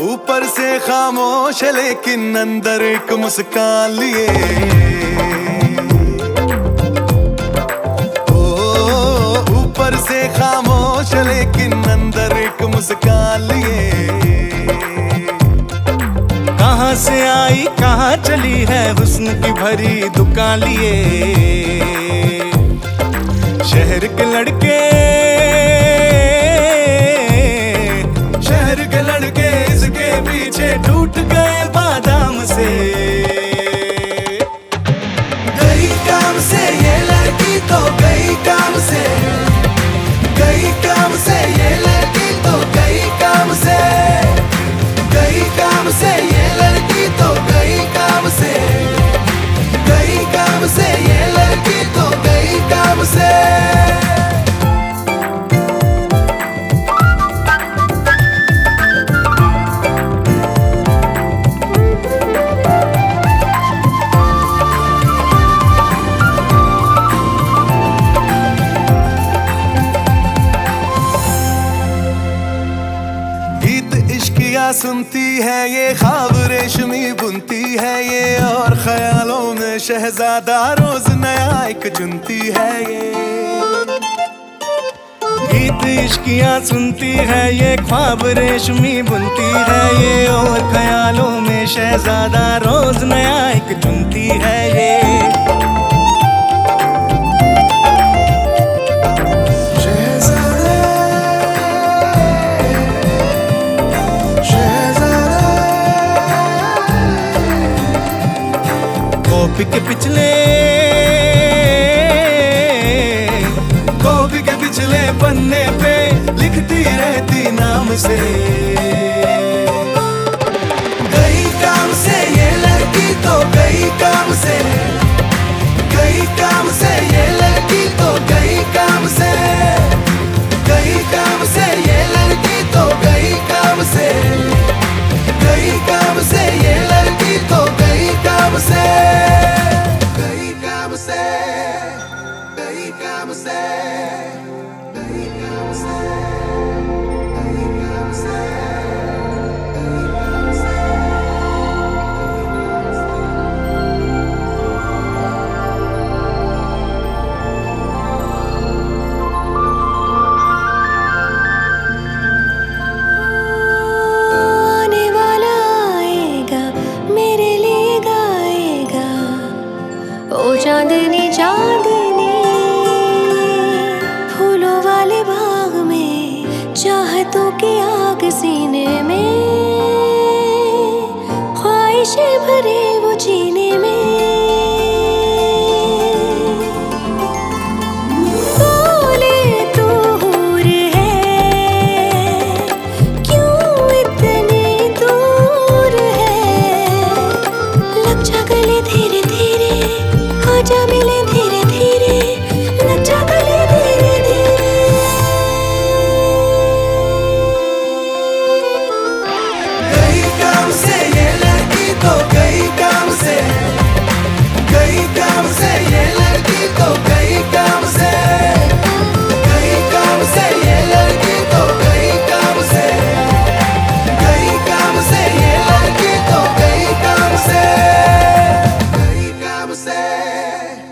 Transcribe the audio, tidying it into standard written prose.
ऊपर से खामोश लेकिन अंदर एक मुस्कान लिए। ओ ऊपर से खामोश लेकिन अंदर एक मुस्कान लिए। कहाँ से आई कहाँ चली है हुस्न की भरी दुकान लिए। शहर के लड़के इसके पीछे टूट गए बादाम से। गई काम से ये लड़की तो गई काम से, गई काम से ये लड़की तो गई काम से, गई काम से ये लड़की तो गई काम से, गई काम से ये लड़की तो गई काम से। सुनती है ये ख्वाब रेशमी बुनती है ये, और ख्यालों में शहजादा रोज नया एक चुनती है ये। गीत इश्कियाँ सुनती है ये, ख्वाब रेशमी बुनती है ये, और ख्यालों में शहजादा रोज नया एक चुनती है ये। कॉपी के पिछले पन्ने पे लिखती रहती नाम से। गई काम से ये लड़की तो गई काम से, गई काम से ये लड़की तो गई काम से, गई काम से ये लड़की तो गई काम से, गई काम से ये लड़की तो गई काम से, गई काम से, गई काम से, गई काम से, गई काम से। ओ चांदनी चांदनी फूलों वाले बाग में, चाहतों की आग सीने में, ख्वाहिशें भरे वो जीने में। बोले तू हूर है क्यों इतनी दूर है, लग जा गले धीरे धीरे, आजा मिले धीरे धीरे, लग जा गले धीरे धीरे। गई काम से ये लड़की तो गई काम से, गई काम से ये लड़की तो गई काम से, गई काम से ये लड़की तो गई काम से, गई काम से ये लड़की तो गई काम से, गई काम से।